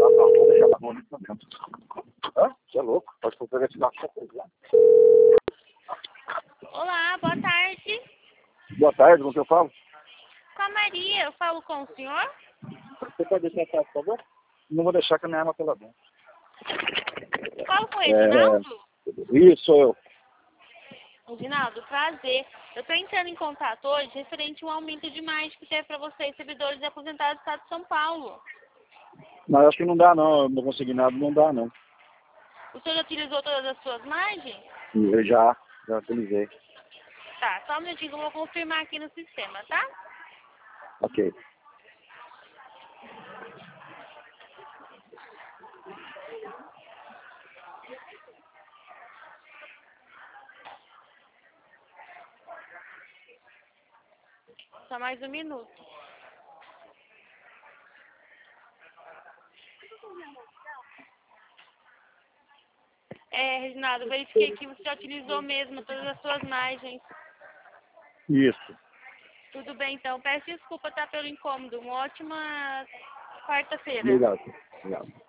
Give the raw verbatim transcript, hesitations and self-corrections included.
Tá, não, vou deixar na rua nesse momento. Hã? Você é louco? Pode fazer esse cachorro lá. Olá, boa tarde. Boa tarde, com o que eu falo? Com a Maria, eu falo com o senhor? Você pode deixar a por favor? Não vou deixar que a minha arma pela dentro. Falo com o Edinaldo? É... Isso, sou eu. Edinaldo, prazer. Eu estou entrando em contato hoje referente a um aumento de mais que teve para vocês, servidores aposentados do Estado de São Paulo. Mas acho que não dá não, eu não consegui nada, não dá não. O senhor já utilizou todas as suas margens? Eu já, já utilizei. Tá, só um minutinho que eu vou confirmar aqui no sistema, tá? Ok. Só mais um minuto. É, Reginaldo, verifiquei que você já utilizou mesmo todas as suas margens. Isso. Tudo bem, então. Peço desculpa, tá, pelo incômodo. Uma ótima quarta-feira. Obrigado. Obrigado.